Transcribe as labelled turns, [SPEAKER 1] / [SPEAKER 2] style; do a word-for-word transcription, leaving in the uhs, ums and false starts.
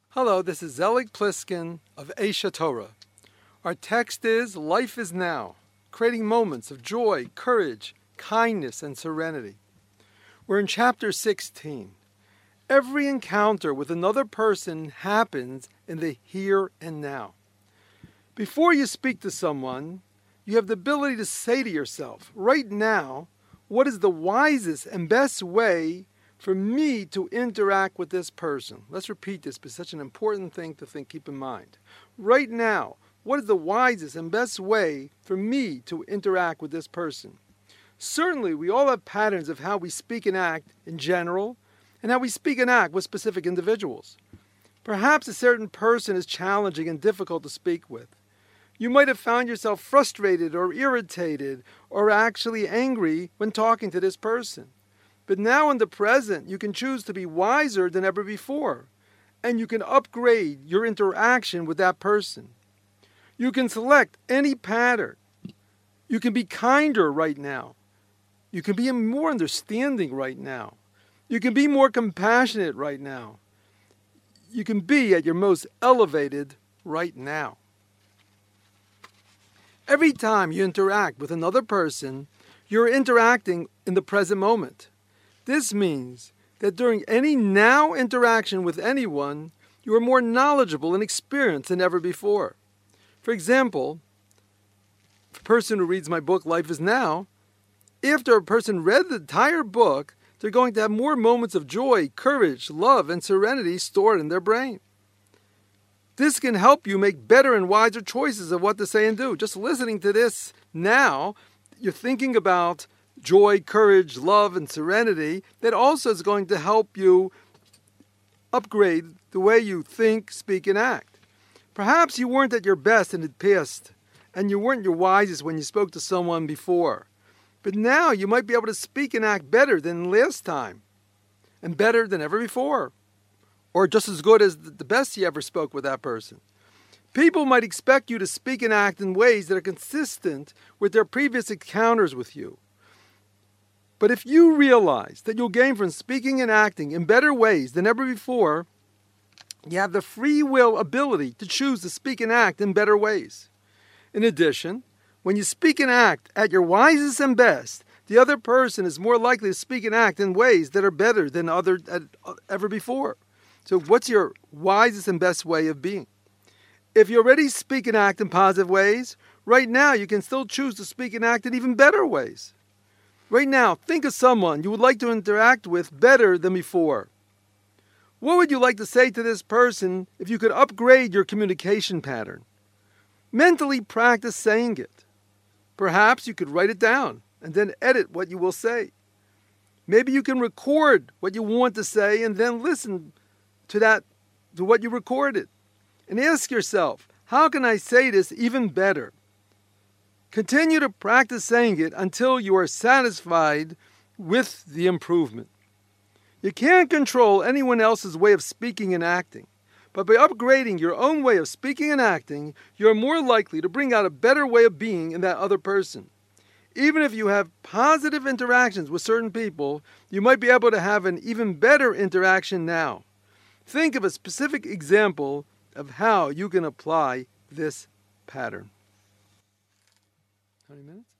[SPEAKER 1] Hello, this is Zelig Pliskin of Aisha Torah. Our text is Life is Now, creating moments of joy, courage, kindness, and serenity. We're in chapter sixteen. Every encounter with another person happens in the here and now. Before you speak to someone, you have the ability to say to yourself, right now, what is the wisest and best way for me to interact with this person? Let's repeat this, because it's such an important thing to think, keep in mind. Right now, what is the wisest and best way for me to interact with this person? Certainly, we all have patterns of how we speak and act in general, and how we speak and act with specific individuals. Perhaps a certain person is challenging and difficult to speak with. You might have found yourself frustrated or irritated or actually angry when talking to this person. But now in the present, you can choose to be wiser than ever before, and you can upgrade your interaction with that person. You can select any pattern. You can be kinder right now. You can be more understanding right now. You can be more compassionate right now. You can be at your most elevated right now. Every time you interact with another person, you're interacting in the present moment. This means that during any now interaction with anyone, you are more knowledgeable and experienced than ever before. For example, the person who reads my book, Life is Now, after a person read the entire book, they're going to have more moments of joy, courage, love, and serenity stored in their brain. This can help you make better and wiser choices of what to say and do. Just listening to this now, you're thinking about joy, courage, love, and serenity. That also is going to help you upgrade the way you think, speak, and act. Perhaps you weren't at your best in the past, and you weren't your wisest when you spoke to someone before. But now you might be able to speak and act better than last time, and better than ever before, or just as good as the best you ever spoke with that person. People might expect you to speak and act in ways that are consistent with their previous encounters with you. But if you realize that you'll gain from speaking and acting in better ways than ever before, you have the free will ability to choose to speak and act in better ways. In addition, when you speak and act at your wisest and best, the other person is more likely to speak and act in ways that are better than other, uh, ever before. So what's your wisest and best way of being? If you already speak and act in positive ways, right now you can still choose to speak and act in even better ways. Right now, think of someone you would like to interact with better than before. What would you like to say to this person if you could upgrade your communication pattern? Mentally practice saying it. Perhaps you could write it down and then edit what you will say. Maybe you can record what you want to say and then listen to that, to what you recorded. And ask yourself, how can I say this even better? Continue to practice saying it until you are satisfied with the improvement. You can't control anyone else's way of speaking and acting, but by upgrading your own way of speaking and acting, you're more likely to bring out a better way of being in that other person. Even if you have positive interactions with certain people, you might be able to have an even better interaction now. Think of a specific example of how you can apply this pattern. How many minutes?